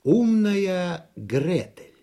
Умная Гретель.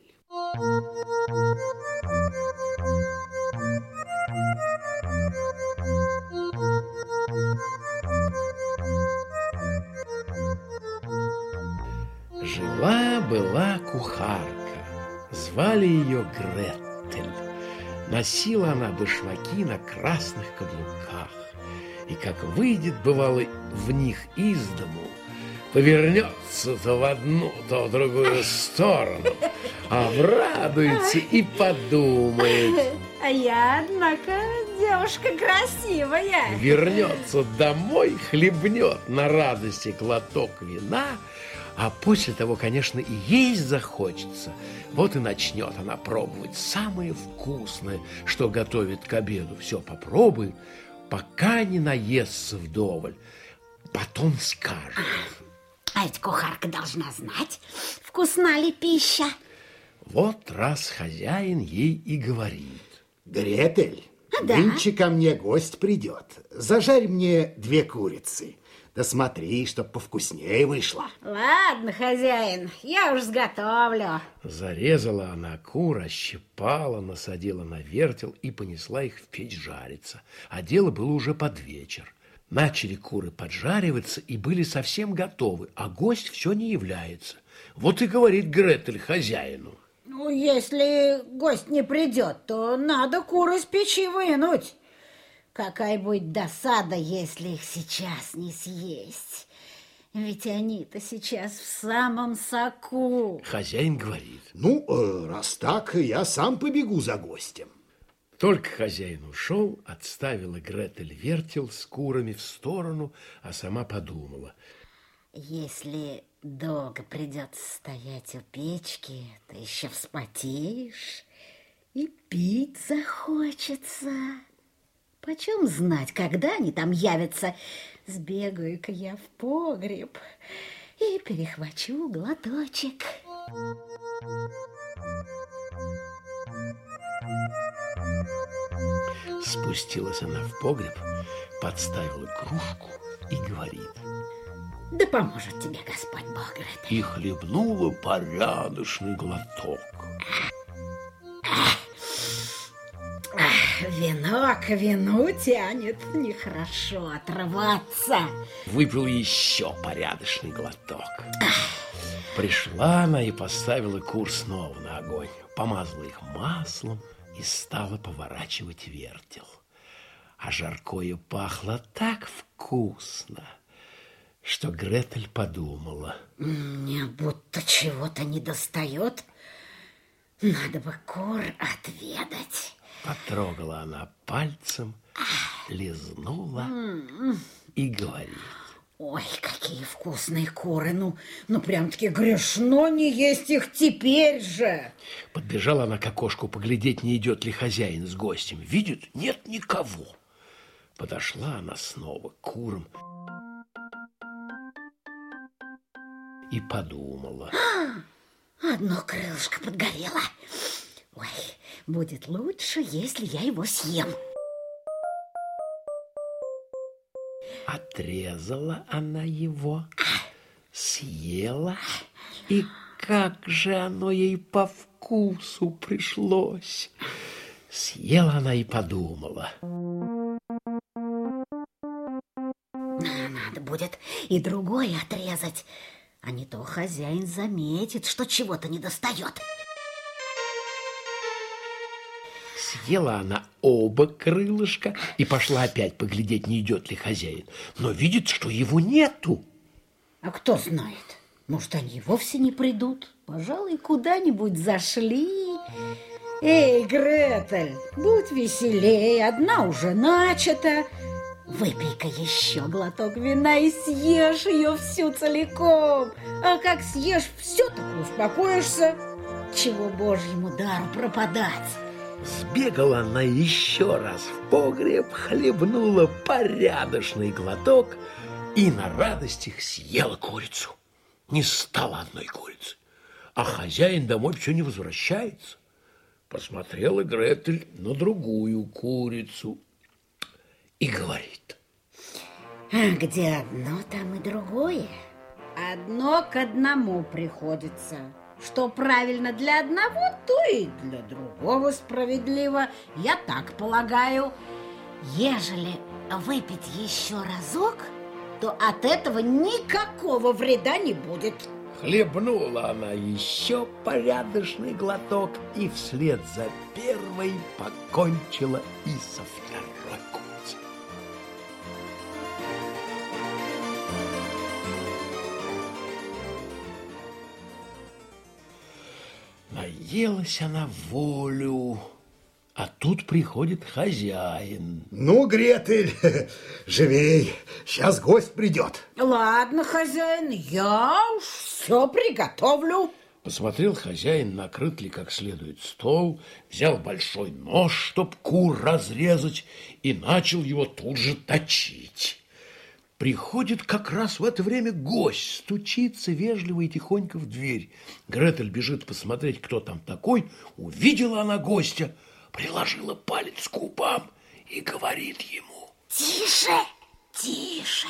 Жила-была кухарка, звали ее Гретель. Носила она башмаки на красных каблуках, и как выйдет, бывало, в них из дому, повернется то в одну, то в другую сторону, обрадуется и подумает: а я, однако, девушка красивая. Вернется домой, хлебнет на радости глоток вина, а после того, конечно, и есть захочется. Вот и начнет она пробовать самое вкусное, что готовит к обеду. Все попробует, пока не наестся вдоволь. Потом скажет: а ведь кухарка должна знать, вкусна ли пища. Вот раз хозяин ей и говорит: Гретель, да? Нынче ко мне гость придет. Зажарь мне 2 курицы. Да смотри, чтоб повкуснее вышло. Ладно, хозяин, я уж сготовлю. Зарезала она кур, ощипала, насадила на вертел и понесла их в печь жариться. А дело было уже под вечер. Начали куры поджариваться и были совсем готовы, а гость все не является. Вот и говорит Гретель хозяину: ну, если гость не придет, то надо кур из печи вынуть. Какая будет досада, если их сейчас не съесть. Ведь они-то сейчас в самом соку. Хозяин говорит: ну, раз так, я сам побегу за гостем. Только хозяин ушел, отставила Гретель вертел с курами в сторону, а сама подумала: если долго придется стоять у печки, то еще вспотеешь и пить захочется. Почем знать, когда они там явятся? Сбегаю-ка я в погреб и перехвачу глоточек. Спустилась она в погреб, подставила кружку и говорит: да поможет тебе Господь Бог, Гретель. И хлебнула порядочный глоток. Вино к вину тянет, нехорошо отрываться. Выпил еще порядочный глоток. Пришла она и поставила кур снова на огонь, помазала их маслом и стала поворачивать вертел. А жаркое пахло так вкусно, что Гретель подумала: мне будто чего-то недостает. Надо бы кур отведать. Потрогала она пальцем, лизнула и говорит: ой, какие вкусные куры. Ну прям-таки грешно не есть их теперь же. Подбежала она к окошку поглядеть, не идет ли хозяин с гостем. Видит, нет никого. Подошла она снова к курам и подумала: одно крылышко подгорело. Ой, будет лучше, если я его съем. Отрезала она его, съела, и как же оно ей по вкусу пришлось. Съела она и подумала: надо будет и другое отрезать, а не то хозяин заметит, что чего-то недостает. Съела она оба крылышка и пошла опять поглядеть, не идет ли хозяин. Но видит, что его нету. А кто знает, может, они и вовсе не придут. Пожалуй, куда-нибудь зашли. Эй, Гретель, будь веселей, одна уже начата. Выпей-ка еще глоток вина и съешь ее всю целиком. А как съешь все, так успокоишься. Чего Божьему дару пропадать? Сбегала она еще раз в погреб, хлебнула порядочный глоток и на радостях съела курицу. Не стало одной курицы, а хозяин домой все не возвращается. Посмотрела Гретель на другую курицу и говорит: где одно, там и другое. одно к одному приходится. Что правильно для одного, то и для другого справедливо. Я так полагаю. Ежели выпить еще разок, то от этого никакого вреда не будет. Хлебнула она еще порядочный глоток и вслед за первой покончила и со второй курицей. Наелась она в волю, а тут приходит хозяин. Ну, Гретель, живей, сейчас гость придет. Ладно, хозяин, я уж все приготовлю. Посмотрел хозяин, накрыт ли как следует стол, взял большой нож, чтоб кур разрезать, и начал его тут же точить. Приходит как раз в это время гость, стучится вежливо и тихонько в дверь. Гретель бежит посмотреть, кто там такой. Увидела она гостя, приложила палец к губам и говорит ему: Тише, тише,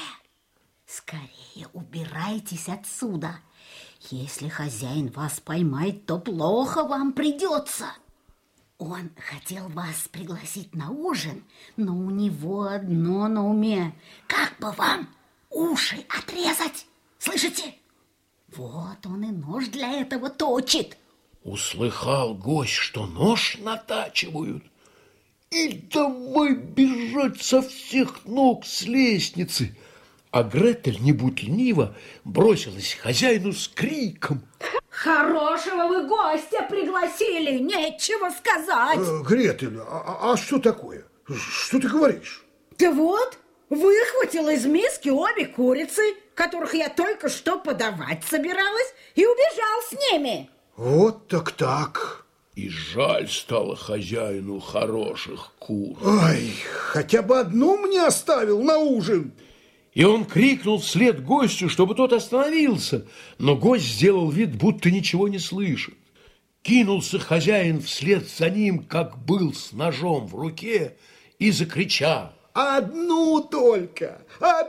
скорее убирайтесь отсюда. Если хозяин вас поймает, то плохо вам придется. Он хотел вас пригласить на ужин, но у него одно на уме. Как бы вам уши отрезать? Слышите? Вот он и нож для этого точит. Услыхал гость, что нож натачивают, и давай бежать со всех ног с лестницы. А Гретель, не будь ленива, бросилась к хозяину с криком: Хорошего вы гостя пригласили, нечего сказать. Гретель, а что такое? Что ты говоришь? Да вот, выхватил из миски обе курицы, которых я только что подавать собиралась, и убежал с ними. Вот так. И жаль стало хозяину хороших кур. Ай, хотя бы одну мне оставил на ужин. И он крикнул вслед гостю, чтобы тот остановился, но гость сделал вид, будто ничего не слышит. Кинулся хозяин вслед за ним, как был, с ножом в руке, и закричал: Одну только!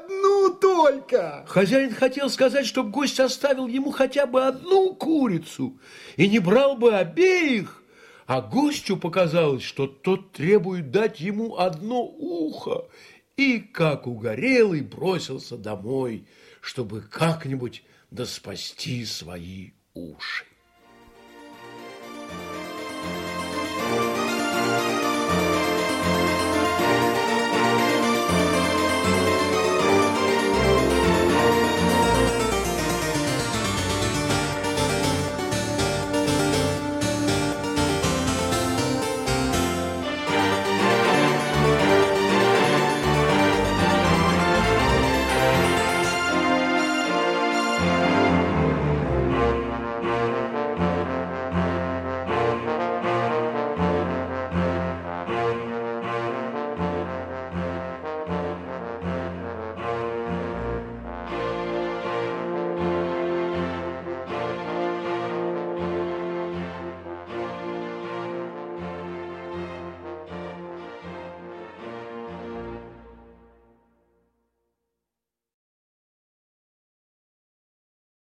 Хозяин хотел сказать, чтобы гость оставил ему хотя бы одну курицу и не брал бы обеих, а гостю показалось, что тот требует дать ему одно ухо, и, как угорелый, бросился домой, чтобы как-нибудь доспасти свои уши.